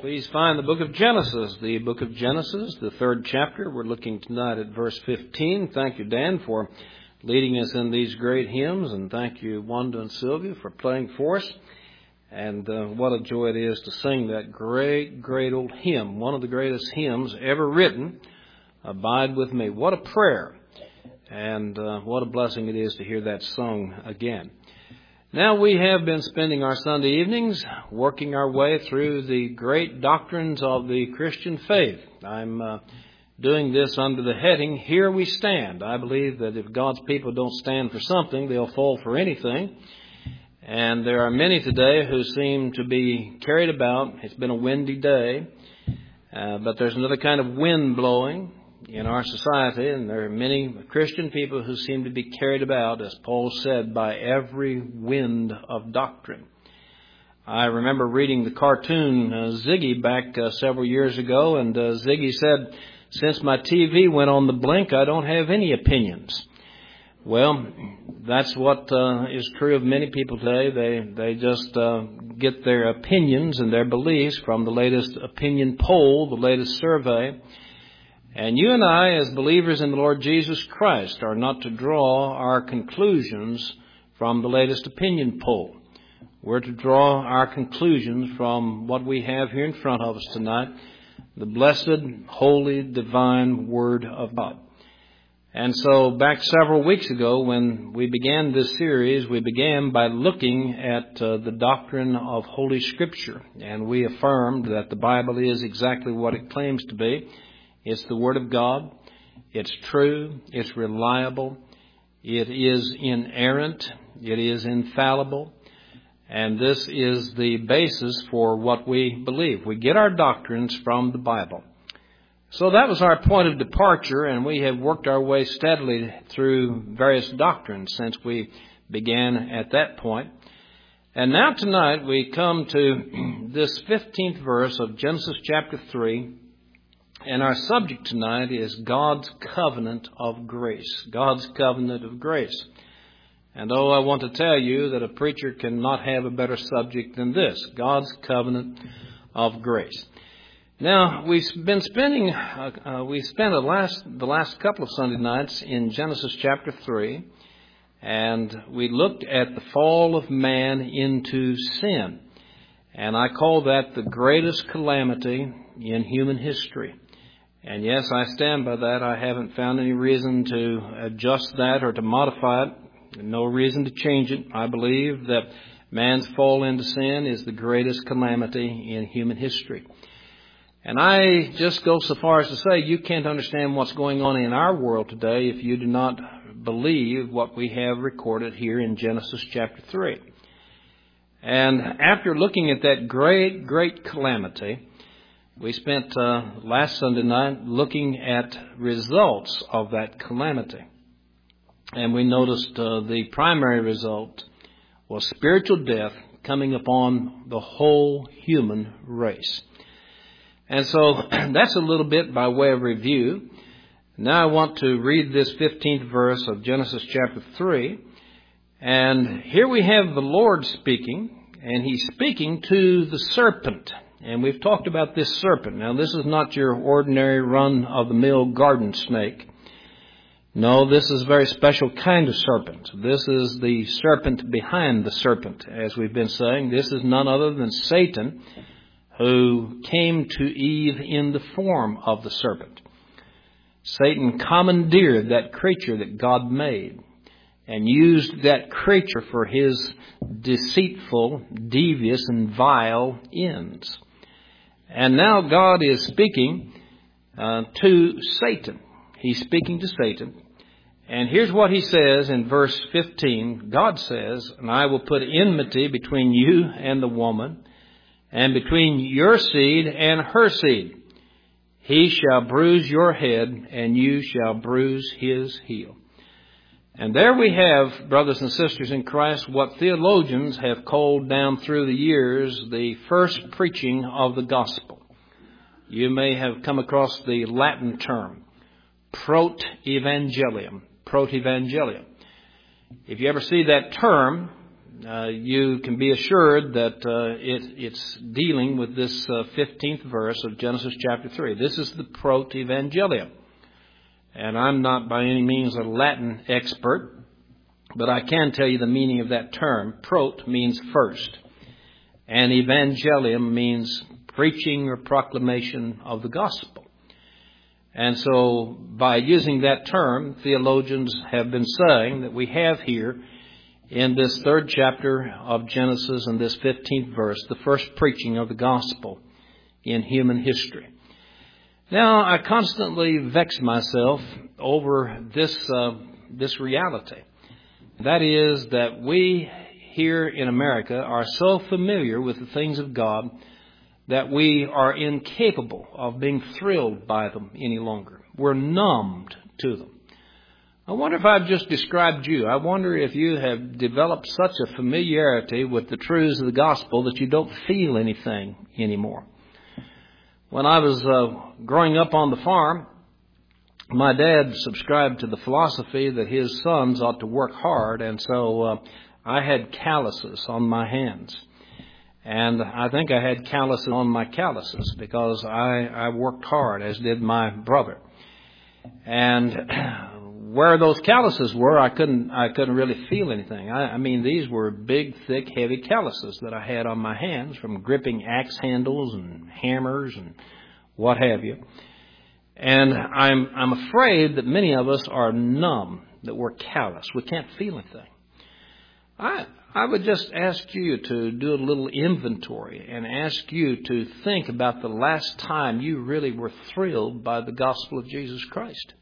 Please find the book of Genesis, the third chapter. We're looking tonight at verse 15. Thank you, Dan, for leading us in these great hymns, and thank you, Wanda and Sylvia, for playing for us. And what a joy it is to sing that great old hymn, one of the greatest hymns ever written, Abide With Me. What a prayer, and what a blessing it is to hear that sung again. Now we have been spending our Sunday evenings working our way through the great doctrines of the Christian faith. I'm doing this under the heading, Here We Stand. I believe that if God's people don't stand for something, they'll fall for anything. And there are many today who seem to be carried about. It's been a windy day, but there's another kind of wind blowing in our society, and there are many Christian people who seem to be carried about, as Paul said, by every wind of doctrine. I remember reading the cartoon Ziggy back several years ago, and Ziggy said, "Since my TV went on the blink, I don't have any opinions." Well, that's what is true of many people today. They just get their opinions and their beliefs from the latest opinion poll, the latest survey. And you and I, as believers in the Lord Jesus Christ, are not to draw our conclusions from the latest opinion poll. We're to draw our conclusions from what we have here in front of us tonight, the blessed, holy, divine Word of God. And so back several weeks ago when we began this series, we began by looking at the doctrine of Holy Scripture. And we affirmed that the Bible is exactly what it claims to be. It's the Word of God. It's true. It's reliable. It is inerrant. It is infallible. And this is the basis for what we believe. We get our doctrines from the Bible. So that was our point of departure, and we have worked our way steadily through various doctrines since we began at that point. And now tonight we come to this 15th verse of Genesis chapter 3. And our subject tonight is God's covenant of grace. God's covenant of grace. And I want to tell you that a preacher cannot have a better subject than this. God's covenant of grace. Now, we spent the last couple of Sunday nights in Genesis chapter 3. And we looked at the fall of man into sin. And I call that the greatest calamity in human history. And yes, I stand by that. I haven't found any reason to adjust that or to modify it. No reason to change it. I believe that man's fall into sin is the greatest calamity in human history. And I just go so far as to say you can't understand what's going on in our world today if you do not believe what we have recorded here in Genesis chapter 3. And after looking at that great calamity, we spent last Sunday night looking at results of that calamity. And we noticed the primary result was spiritual death coming upon the whole human race. And so that's a little bit by way of review. Now I want to read this 15th verse of Genesis chapter 3. And here we have the Lord speaking, and He's speaking to the serpent. And we've talked about this serpent. Now, this is not your ordinary run-of-the-mill garden snake. No, this is a very special kind of serpent. This is the serpent behind the serpent, as we've been saying. This is none other than Satan, who came to Eve in the form of the serpent. Satan commandeered that creature that God made and used that creature for his deceitful, devious, and vile ends. And now God is speaking to Satan. He's speaking to Satan. And here's what He says in verse 15. God says, "And I will put enmity between you and the woman, and between your seed and her seed. He shall bruise your head, and you shall bruise his heel." And there we have, brothers and sisters in Christ, what theologians have called down through the years the first preaching of the gospel. You may have come across the Latin term, protevangelium. Protevangelium. If you ever see that term, you can be assured that it's dealing with this 15th verse of Genesis chapter 3. This is the Proto-Evangelium. And I'm not by any means a Latin expert, but I can tell you the meaning of that term. Prot means first, and Evangelium means preaching or proclamation of the gospel. And so by using that term, theologians have been saying that we have here in this 3rd chapter of Genesis and this 15th verse, the first preaching of the gospel in human history. Now, I constantly vex myself over this reality. That is that we here in America are so familiar with the things of God that we are incapable of being thrilled by them any longer. We're numbed to them. I wonder if I've just described you. I wonder if you have developed such a familiarity with the truths of the gospel that you don't feel anything anymore. When I was growing up on the farm, my dad subscribed to the philosophy that his sons ought to work hard, and so I had calluses on my hands. And I think I had calluses on my calluses because I worked hard, as did my brother. And where those calluses were, I couldn't really feel anything. I mean, these were big, thick, heavy calluses that I had on my hands from gripping axe handles and hammers and what have you. And I'm afraid that many of us are numb, that we're callous. We can't feel anything. I would just ask you to do a little inventory and ask you to think about the last time you really were thrilled by the gospel of Jesus Christ.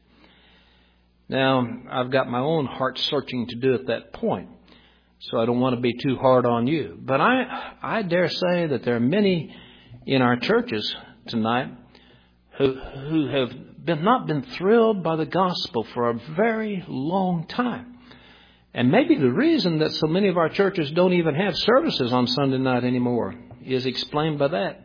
Now, I've got my own heart searching to do at that point, so I don't want to be too hard on you. But I dare say that there are many in our churches tonight who have not been thrilled by the gospel for a very long time. And maybe the reason that so many of our churches don't even have services on Sunday night anymore is explained by that.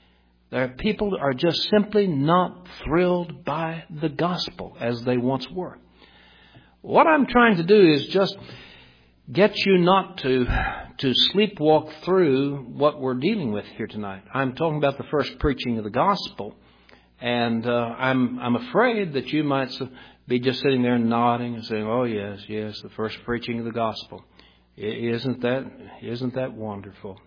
People are just simply not thrilled by the gospel as they once were. What I'm trying to do is just get you not to sleepwalk through what we're dealing with here tonight. I'm talking about the first preaching of the gospel. And I'm afraid that you might be just sitting there nodding and saying, "Oh yes, the first preaching of the gospel. Isn't that wonderful?"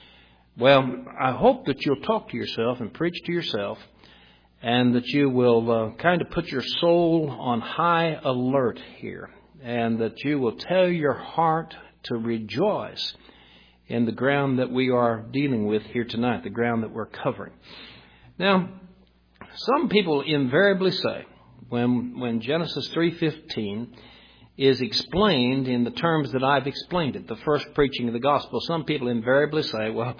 Well, I hope that you'll talk to yourself and preach to yourself, and that you will kind of put your soul on high alert here, and that you will tell your heart to rejoice in the ground that we are dealing with here tonight, the ground that we're covering. Now, some people invariably say, when Genesis 3:15 is explained in the terms that I've explained it, the first preaching of the gospel, some people invariably say, "Well,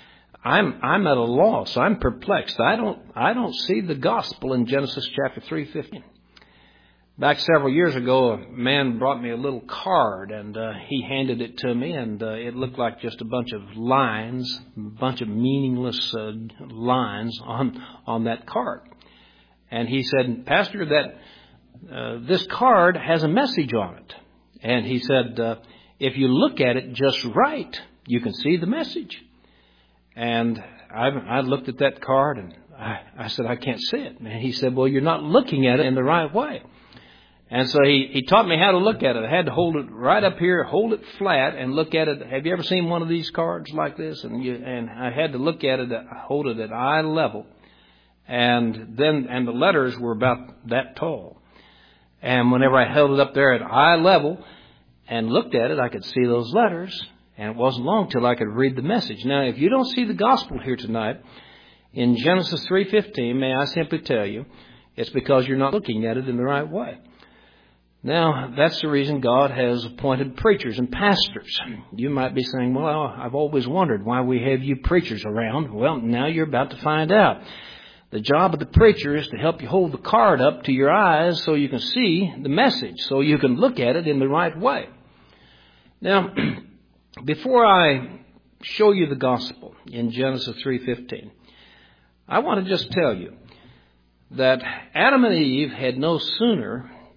I'm at a loss. I'm perplexed. I don't see the gospel in Genesis chapter 3:15." Back several years ago, a man brought me a little card, and he handed it to me, and it looked like just a bunch of lines, a bunch of meaningless lines on that card. And he said, "Pastor, that this card has a message on it." And he said, "If you look at it just right, you can see the message." And I looked at that card, and I said, "I can't see it." And he said, "Well, you're not looking at it in the right way." And so he taught me how to look at it. I had to hold it right up here, hold it flat, and look at it. Have you ever seen one of these cards like this? And I had to look at it, hold it at eye level. And the letters were about that tall. And whenever I held it up there at eye level and looked at it, I could see those letters. And it wasn't long till I could read the message. Now, if you don't see the gospel here tonight, in Genesis 3:15, may I simply tell you, it's because you're not looking at it in the right way. Now, that's the reason God has appointed preachers and pastors. You might be saying, "Well, I've always wondered why we have you preachers around." Well, now you're about to find out. The job of the preacher is to help you hold the card up to your eyes so you can see the message, so you can look at it in the right way. Now, before I show you the gospel in Genesis 3:15, I want to just tell you that Adam and Eve had no sooner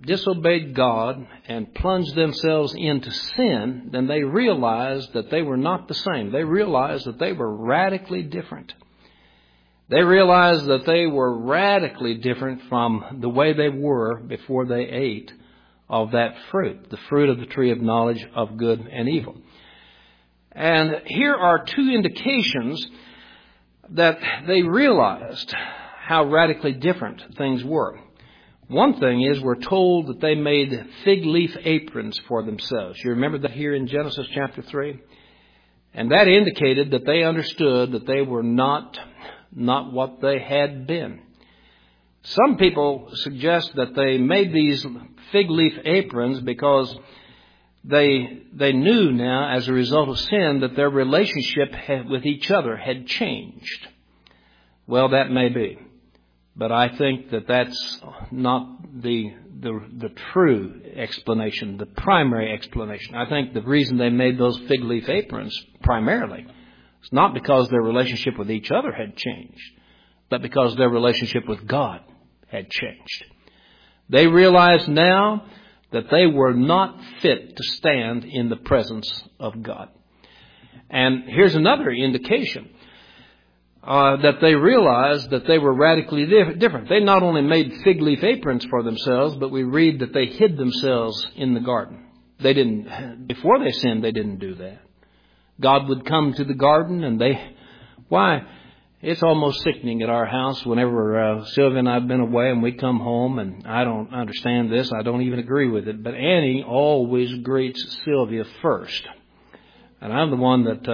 disobeyed God and plunged themselves into sin, then they realized that they were not the same. They realized that they were radically different. They realized that they were radically different from the way they were before they ate of that fruit, the fruit of the tree of knowledge of good and evil. And here are two indications that they realized how radically different things were. One thing is, we're told that they made fig leaf aprons for themselves. You remember that here in Genesis chapter 3? And that indicated that they understood that they were not what they had been. Some people suggest that they made these fig leaf aprons because they knew now, as a result of sin, that their relationship with each other had changed. Well, that may be. But I think that that's not the true explanation, the primary explanation. I think the reason they made those fig leaf aprons primarily is not because their relationship with each other had changed, but because their relationship with God had changed. They realized now that they were not fit to stand in the presence of God. And here's another indication that they realized that they were radically different. They not only made fig leaf aprons for themselves, but we read that they hid themselves in the garden. Before they sinned, they didn't do that. God would come to the garden and it's almost sickening at our house whenever Sylvia and I have been away and we come home, and I don't understand this, I don't even agree with it, but Annie always greets Sylvia first. And I'm the one that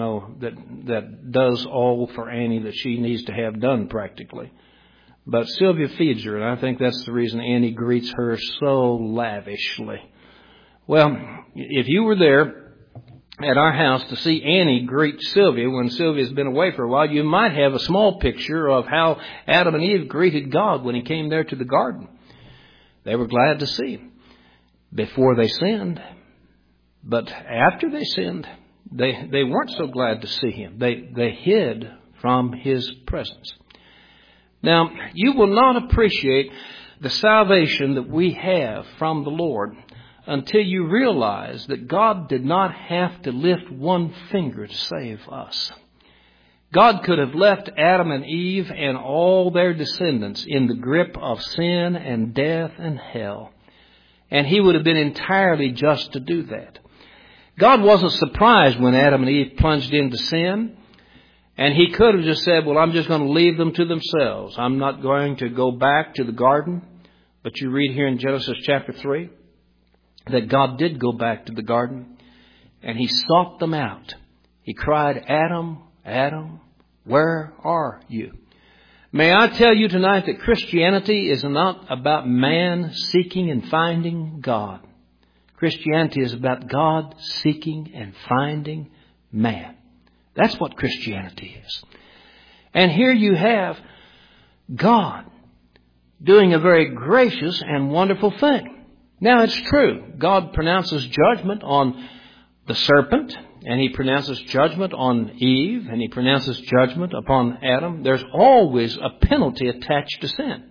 does all for Annie that she needs to have done practically. But Sylvia feeds her, and I think that's the reason Annie greets her so lavishly. Well, if you were there at our house to see Annie greet Sylvia when Sylvia's been away for a while, you might have a small picture of how Adam and Eve greeted God when he came there to the garden. They were glad to see him before they sinned. But after they sinned, they weren't so glad to see him. They hid from his presence. Now, you will not appreciate the salvation that we have from the Lord until you realize that God did not have to lift one finger to save us. God could have left Adam and Eve and all their descendants in the grip of sin and death and hell, and he would have been entirely just to do that. God wasn't surprised when Adam and Eve plunged into sin, and he could have just said, well, I'm just going to leave them to themselves. I'm not going to go back to the garden. But you read here in Genesis chapter 3 that God did go back to the garden, and he sought them out. He cried, Adam, Adam, where are you? May I tell you tonight that Christianity is not about man seeking and finding God. Christianity is about God seeking and finding man. That's what Christianity is. And here you have God doing a very gracious and wonderful thing. Now, it's true. God pronounces judgment on the serpent, and he pronounces judgment on Eve, and he pronounces judgment upon Adam. There's always a penalty attached to sin.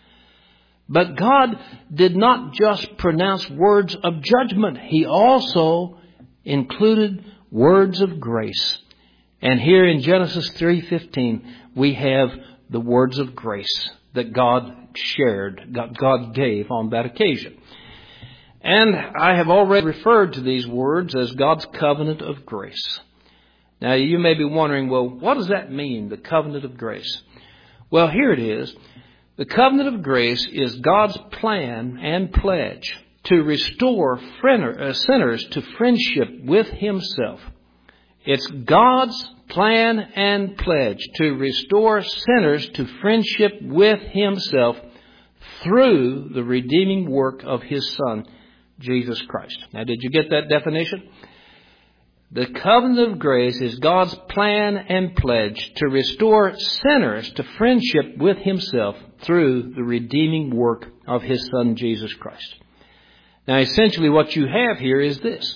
But God did not just pronounce words of judgment. He also included words of grace. And here in Genesis 3:15, we have the words of grace that God shared, God gave on that occasion. And I have already referred to these words as God's covenant of grace. Now, you may be wondering, well, what does that mean, the covenant of grace? Well, here it is. The covenant of grace is God's plan and pledge to restore sinners to friendship with himself. It's God's plan and pledge to restore sinners to friendship with himself through the redeeming work of his Son, Jesus Christ. Now, did you get that definition? The covenant of grace is God's plan and pledge to restore sinners to friendship with himself through the redeeming work of his Son, Jesus Christ. Now, essentially what you have here is this.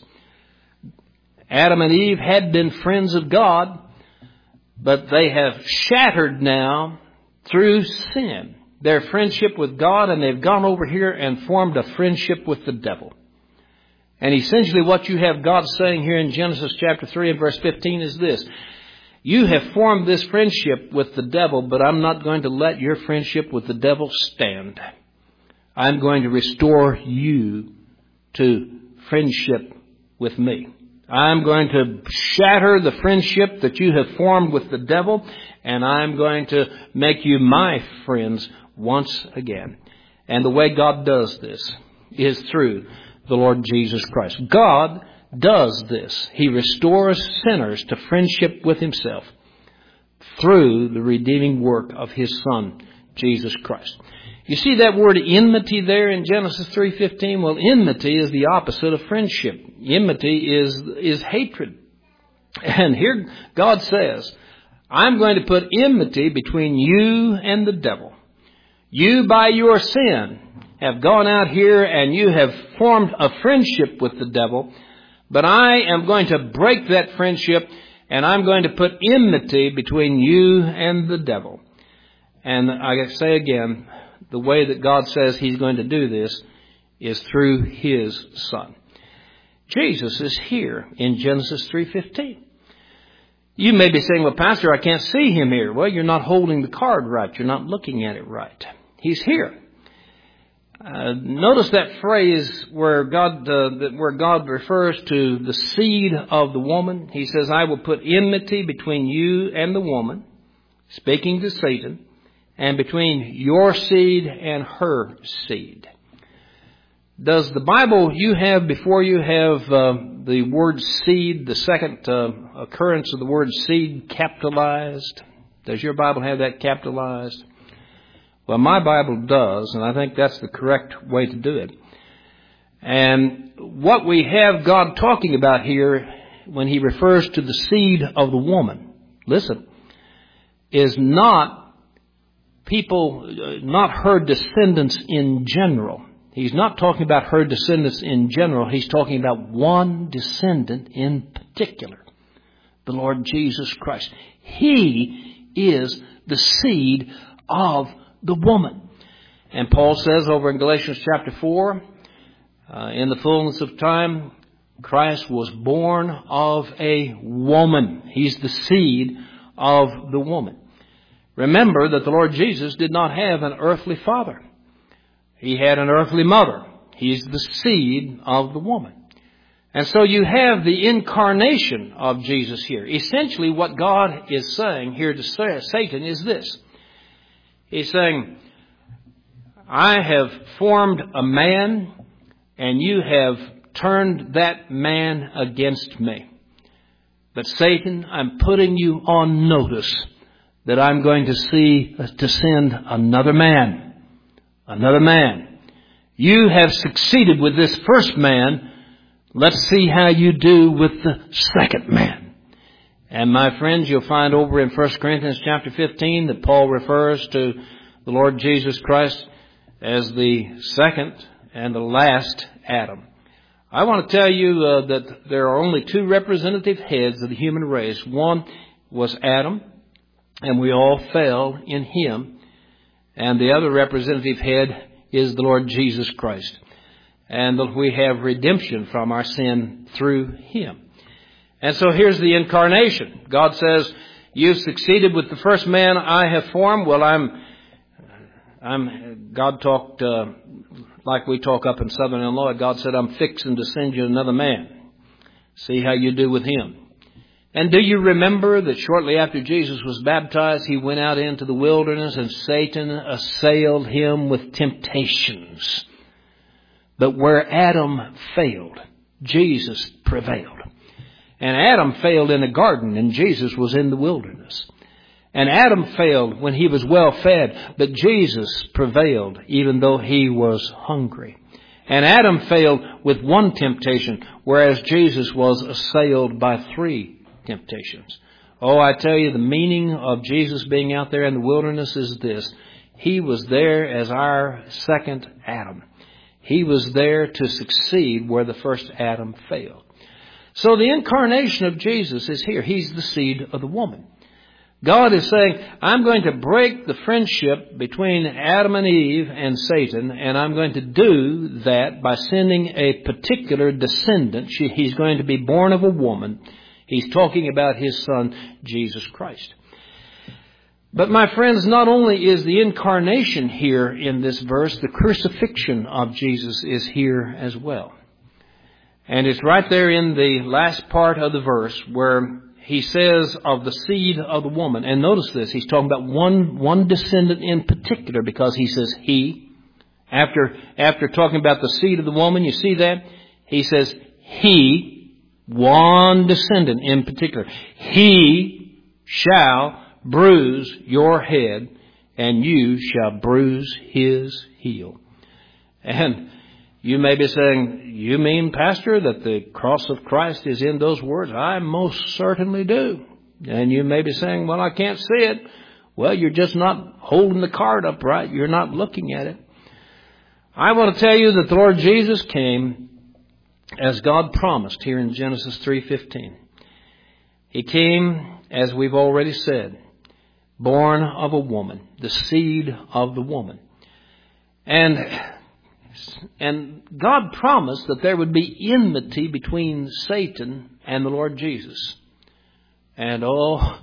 Adam and Eve had been friends of God, but they have shattered now through sin. their friendship with God, and they've gone over here and formed a friendship with the devil. And essentially what you have God saying here in Genesis chapter 3 and verse 15 is this: you have formed this friendship with the devil, but I'm not going to let your friendship with the devil stand. I'm going to restore you to friendship with me. I'm going to shatter the friendship that you have formed with the devil, and I'm going to make you my friends once again. And the way God does this is through the Lord Jesus Christ. God does this. He restores sinners to friendship with Himself through the redeeming work of His Son, Jesus Christ. You see that word enmity there in Genesis 3:15? Well, enmity is the opposite of friendship. Enmity is hatred. And here God says, I'm going to put enmity between you and the devil. You, by your sin, have gone out here and you have formed a friendship with the devil, but I am going to break that friendship, and I'm going to put enmity between you and the devil. And I say again, the way that God says He's going to do this is through His Son. Jesus is here in Genesis 3:15. You may be saying, well, Pastor, I can't see Him here. Well, you're not holding the card right. You're not looking at it right. He's here. Notice that phrase where God refers to the seed of the woman. He says, I will put enmity between you and the woman, speaking to Satan, and between your seed and her seed. Does the Bible you have before you have the word seed, the second occurrence of the word seed, capitalized? Does your Bible have that capitalized? Well, my Bible does, and I think that's the correct way to do it. And what we have God talking about here when He refers to the seed of the woman, listen, is not people, not her descendants in general. He's not talking about her descendants in general. He's talking about one descendant in particular, the Lord Jesus Christ. He is the seed of the woman. And Paul says over in Galatians chapter 4, in the fullness of time, Christ was born of a woman. He's the seed of the woman. Remember that the Lord Jesus did not have an earthly father. He had an earthly mother. He's the seed of the woman. And so you have the incarnation of Jesus here. Essentially what God is saying here to Satan is this. He's saying, I have formed a man, and you have turned that man against me. But Satan, I'm putting you on notice that I'm going to send another man. Another man. You have succeeded with this first man. Let's see how you do with the second man. And my friends, you'll find over in 1 Corinthians chapter 15 that Paul refers to the Lord Jesus Christ as the second and the last Adam. I want to tell you that there are only two representative heads of the human race. One was Adam, and we all fell in him. And the other representative head is the Lord Jesus Christ. And we have redemption from our sin through Him. And so here's the incarnation. God says, you've succeeded with the first man I have formed. Well, God talked like we talk up in Southern Illinois. God said, I'm fixing to send you another man. See how you do with him. And do you remember that shortly after Jesus was baptized, He went out into the wilderness and Satan assailed Him with temptations. But where Adam failed, Jesus prevailed. And Adam failed in the garden and Jesus was in the wilderness. And Adam failed when he was well fed, but Jesus prevailed even though he was hungry. And Adam failed with one temptation, whereas Jesus was assailed by 3 temptations. Oh, I tell you, the meaning of Jesus being out there in the wilderness is this. He was there as our second Adam. He was there to succeed where the first Adam failed. So the incarnation of Jesus is here. He's the seed of the woman. God is saying, I'm going to break the friendship between Adam and Eve and Satan, and I'm going to do that by sending a particular descendant. He's going to be born of a woman. He's talking about His Son, Jesus Christ. But my friends, not only is the incarnation here in this verse, the crucifixion of Jesus is here as well. And it's right there in the last part of the verse where He says of the seed of the woman. And notice this, He's talking about one descendant in particular, because He says he. After talking about the seed of the woman, you see that? He says he, one descendant in particular. He shall bruise your head, and you shall bruise his heel. And you may be saying, you mean, Pastor, that the cross of Christ is in those words? I most certainly do. And you may be saying, well, I can't see it. Well, you're just not holding the card up right. You're not looking at it. I want to tell you that the Lord Jesus came as God promised here in Genesis 3:15. He came, as we've already said, born of a woman, the seed of the woman. And God promised that there would be enmity between Satan and the Lord Jesus. And oh,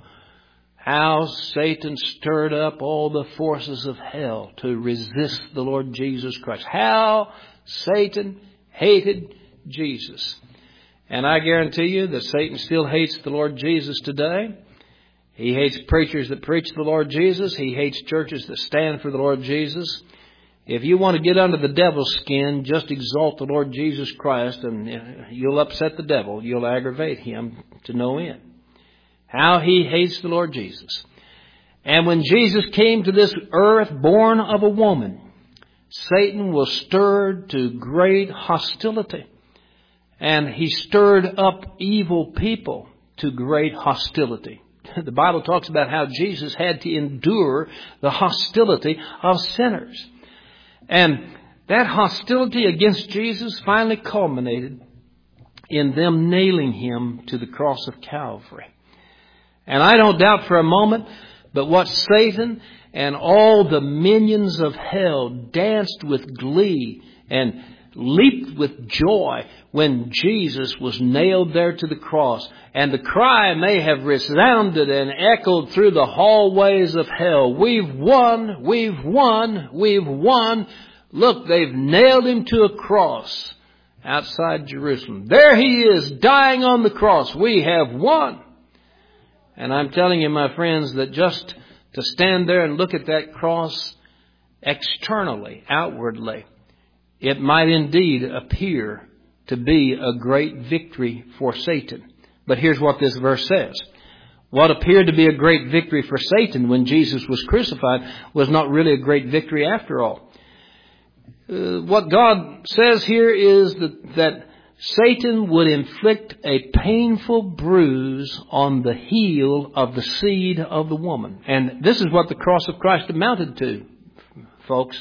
how Satan stirred up all the forces of hell to resist the Lord Jesus Christ. How Satan hated Jesus. And I guarantee you that Satan still hates the Lord Jesus today. He hates preachers that preach the Lord Jesus. He hates churches that stand for the Lord Jesus. If you want to get under the devil's skin, just exalt the Lord Jesus Christ, and you'll upset the devil. You'll aggravate him to no end. How he hates the Lord Jesus. And when Jesus came to this earth born of a woman, Satan was stirred to great hostility. And he stirred up evil people to great hostility. The Bible talks about how Jesus had to endure the hostility of sinners. And that hostility against Jesus finally culminated in them nailing Him to the cross of Calvary. And I don't doubt for a moment, but what Satan and all the minions of hell danced with glee and leaped with joy when Jesus was nailed there to the cross. And the cry may have resounded and echoed through the hallways of hell. We've won, we've won, we've won. Look, they've nailed Him to a cross outside Jerusalem. There He is, dying on the cross. We have won. And I'm telling you, my friends, that just to stand there and look at that cross externally, outwardly, it might indeed appear to be a great victory for Satan. But here's what this verse says. What appeared to be a great victory for Satan when Jesus was crucified was not really a great victory after all. What God says here is that Satan would inflict a painful bruise on the heel of the seed of the woman. And this is what the cross of Christ amounted to, folks.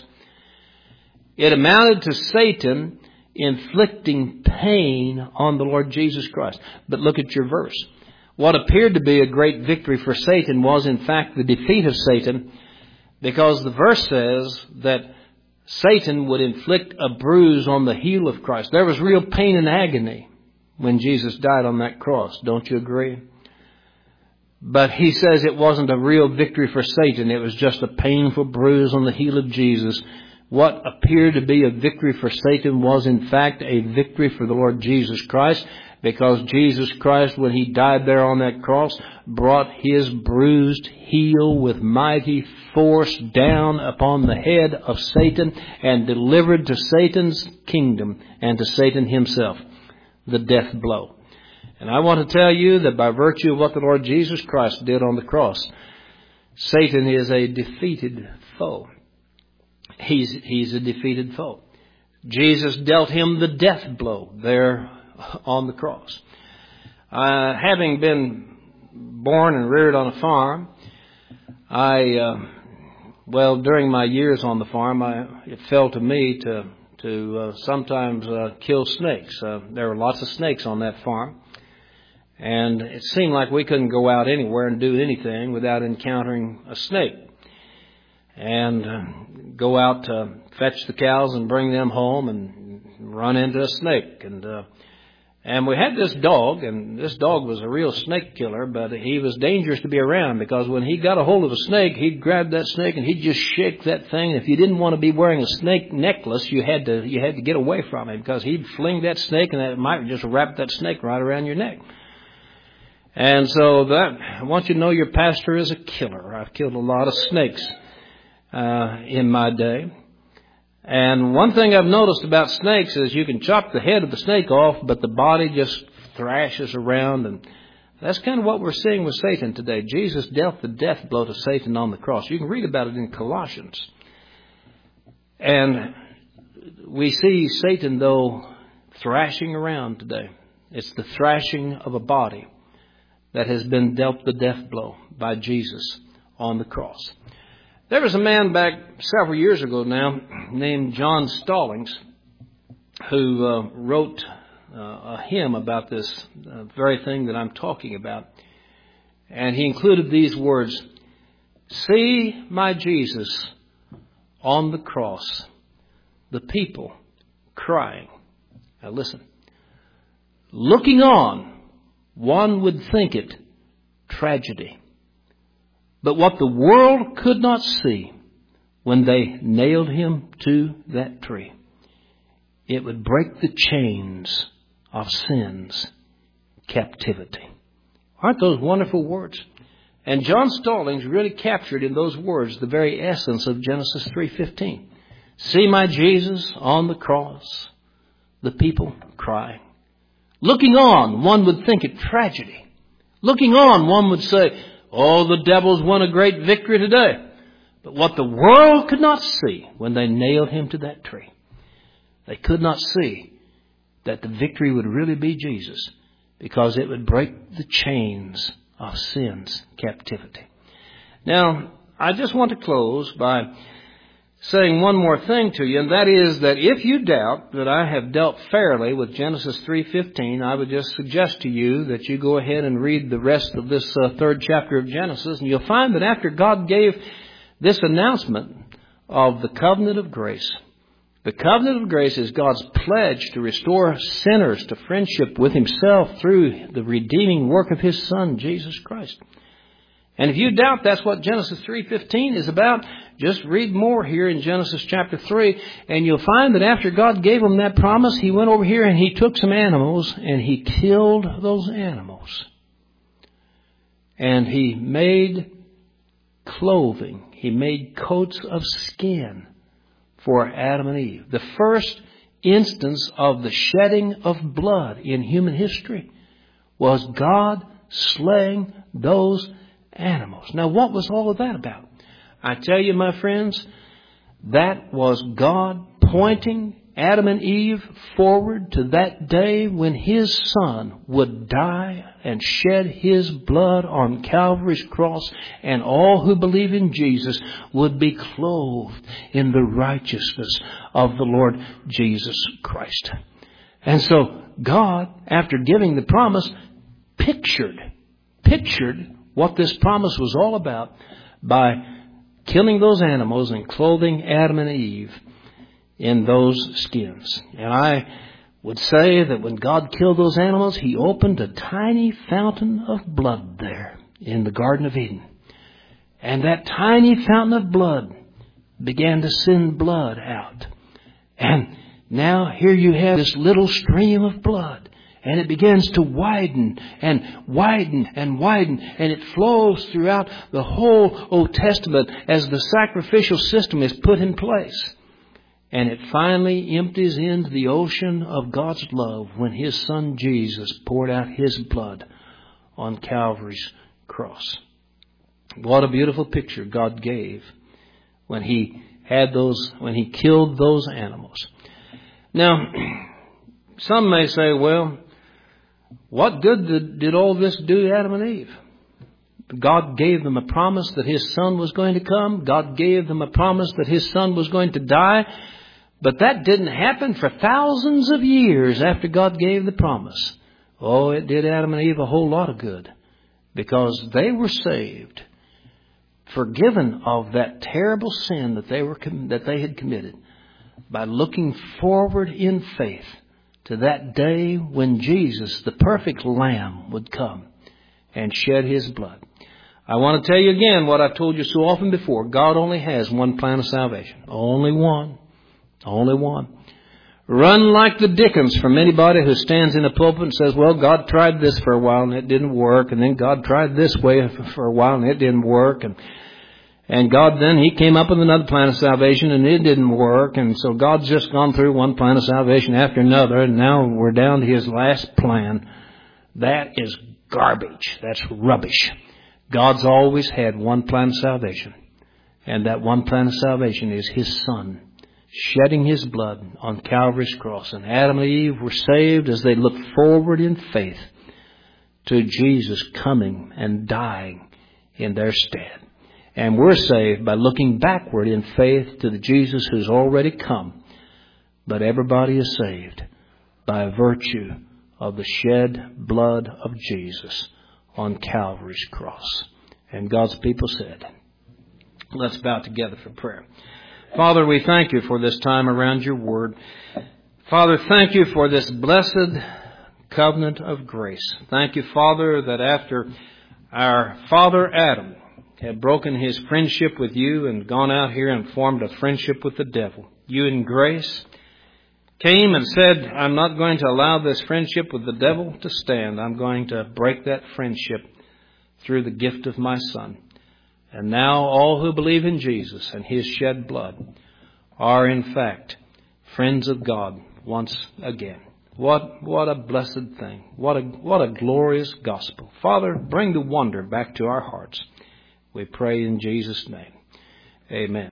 It amounted to Satan inflicting pain on the Lord Jesus Christ. But look at your verse. What appeared to be a great victory for Satan was in fact the defeat of Satan, because the verse says that Satan would inflict a bruise on the heel of Christ. There was real pain and agony when Jesus died on that cross. Don't you agree? But he says it wasn't a real victory for Satan. It was just a painful bruise on the heel of Jesus. What appeared to be a victory for Satan was in fact a victory for the Lord Jesus Christ, because Jesus Christ, when He died there on that cross, brought His bruised heel with mighty force down upon the head of Satan and delivered to Satan's kingdom and to Satan himself the death blow. And I want to tell you that by virtue of what the Lord Jesus Christ did on the cross, Satan is a defeated foe. He's a defeated foe. Jesus dealt him the death blow there on the cross. Having been born and reared on a farm, during my years on the farm, it fell to me to sometimes kill snakes. There were lots of snakes on that farm. And it seemed like we couldn't go out anywhere and do anything without encountering a snake. And go out to fetch the cows and bring them home and run into a snake. And we had this dog, and this dog was a real snake killer, but he was dangerous to be around because when he got a hold of a snake, he'd grab that snake and he'd just shake that thing. And if you didn't want to be wearing a snake necklace, you had to get away from him because he'd fling that snake and it might just wrap that snake right around your neck. And so I want you to know your pastor is a killer. I've killed a lot of snakes in my day. And one thing I've noticed about snakes is you can chop the head of the snake off, but the body just thrashes around. And that's kind of what we're seeing with Satan today. Jesus dealt the death blow to Satan on the cross. You can read about it in Colossians. And we see Satan, though, thrashing around today. It's the thrashing of a body that has been dealt the death blow by Jesus on the cross. There was a man back several years ago now named John Stallings who wrote a hymn about this very thing that I'm talking about. And he included these words, "See my Jesus on the cross, the people crying." Now listen. "Looking on, one would think it tragedy. But what the world could not see when they nailed him to that tree, it would break the chains of sin's captivity." Aren't those wonderful words? And John Stallings really captured in those words the very essence of Genesis 3:15. See my Jesus on the cross, the people crying. Looking on, one would think it tragedy. Looking on, one would say, oh, the devil's won a great victory today. But what the world could not see when they nailed him to that tree, they could not see that the victory would really be Jesus, because it would break the chains of sin's captivity. Now, I just want to close by saying one more thing to you, and that is that if you doubt that I have dealt fairly with Genesis 3:15, I would just suggest to you that you go ahead and read the rest of this third chapter of Genesis, and you'll find that after God gave this announcement of the covenant of grace, the covenant of grace is God's pledge to restore sinners to friendship with Himself through the redeeming work of His Son, Jesus Christ. And if you doubt that's what Genesis 3:15 is about, just read more here in Genesis chapter 3, and you'll find that after God gave them that promise, He went over here and He took some animals and He killed those animals. And He made clothing. He made coats of skin for Adam and Eve. The first instance of the shedding of blood in human history was God slaying those animals. Now, what was all of that about? I tell you, my friends, that was God pointing Adam and Eve forward to that day when His Son would die and shed His blood on Calvary's cross, and all who believe in Jesus would be clothed in the righteousness of the Lord Jesus Christ. And so God, after giving the promise, pictured what this promise was all about by killing those animals and clothing Adam and Eve in those skins. And I would say that when God killed those animals, He opened a tiny fountain of blood there in the Garden of Eden. And that tiny fountain of blood began to send blood out. And now here you have this little stream of blood. And it begins to widen and widen and widen. And it flows throughout the whole Old Testament as the sacrificial system is put in place. And it finally empties into the ocean of God's love when His Son Jesus poured out His blood on Calvary's cross. What a beautiful picture God gave when He killed those animals. Now, some may say, well, what good did all this do Adam and Eve? God gave them a promise that His Son was going to come. God gave them a promise that His Son was going to die. But that didn't happen for thousands of years after God gave the promise. Oh, it did Adam and Eve a whole lot of good, because they were saved, forgiven of that terrible sin that they had committed, by looking forward in faith to that day when Jesus, the perfect Lamb, would come and shed His blood. I want to tell you again what I've told you so often before. God only has one plan of salvation. Only one. Only one. Run like the dickens from anybody who stands in a pulpit and says, well, God tried this for a while and it didn't work. And then God tried this way for a while and it didn't work. And God then, He came up with another plan of salvation and it didn't work. And so God's just gone through one plan of salvation after another. And now we're down to His last plan. That is garbage. That's rubbish. God's always had one plan of salvation. And that one plan of salvation is His Son shedding His blood on Calvary's cross. And Adam and Eve were saved as they looked forward in faith to Jesus coming and dying in their stead. And we're saved by looking backward in faith to the Jesus who's already come. But everybody is saved by virtue of the shed blood of Jesus on Calvary's cross. And God's people said, let's bow together for prayer. Father, we thank You for this time around Your Word. Father, thank You for this blessed covenant of grace. Thank You, Father, that after our father Adam had broken his friendship with You and gone out here and formed a friendship with the devil, You in grace came and said, I'm not going to allow this friendship with the devil to stand. I'm going to break that friendship through the gift of My Son. And now all who believe in Jesus and His shed blood are in fact friends of God once again. What a blessed thing. What a glorious gospel. Father, bring the wonder back to our hearts. We pray in Jesus' name. Amen.